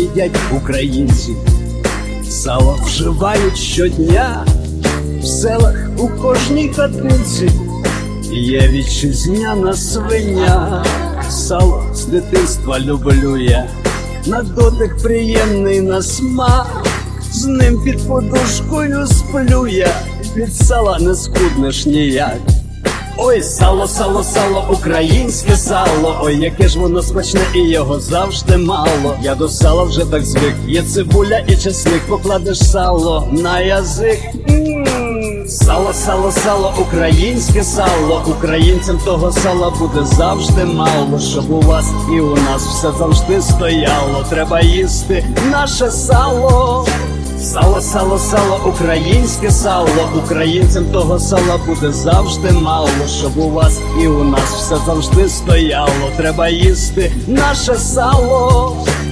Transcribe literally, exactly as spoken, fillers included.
їдять українці. Сало вживають щодня, в селах у кожній хатинці є вітчизняна свиня. Сало з дитинства люблю я, на дотик приємний на смак, з ним під подушкою сплю я, від сала не скуднеш ніяк. Ой, сало, сало, сало, українське сало, ой, яке ж воно смачне і його завжди мало. Я до сала вже так звик, є цибуля і чесник, покладеш сало на язик. М-м-м. Сало, сало, сало, українське сало, українцям того сала буде завжди мало. Щоб у вас і у нас все завжди стояло, треба їсти наше сало. Сало, сало, сало, українське сало, українцям того сала буде завжди мало. Щоб у вас і у нас все завжди стояло, треба їсти наше сало.